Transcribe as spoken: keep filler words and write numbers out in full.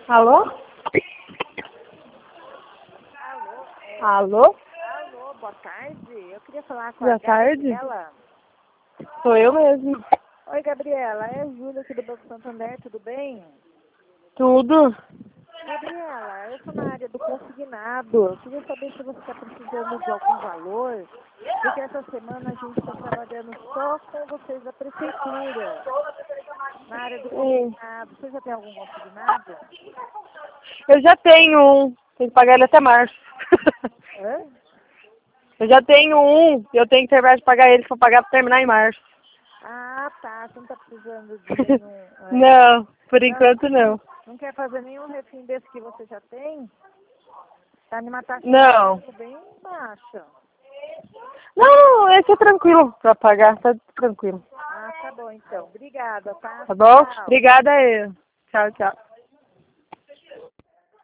Alô? Alô? É... Alô? Alô, boa tarde. Eu queria falar com Boa a tarde. Gabriela. Sou eu mesmo. Oi, Gabriela. É a Júlia aqui do Banco Santander, tudo bem? Tudo? Gabriela, eu sou na área do consignado. Eu queria saber se você está precisando de algum valor, porque essa semana a gente está trabalhando só com vocês da prefeitura. Na área do consignado. Você já tem algum consignado? Eu já tenho um. Tenho que pagar ele até março. Hã? Eu já tenho um. Eu tenho que terminar de pagar ele, se eu pagar para terminar em março. Ah, tá. Você não está precisando de nenhum... é... Não, por Não, enquanto não. não quer fazer nenhum refim desse que você já tem? Tá numa taxa Não. bem baixa. Não, esse é tranquilo para pagar, tá tranquilo. Ah, tá bom então. Obrigada, tá? Tá bom? Tchau. Obrigada aí. Tchau, tchau.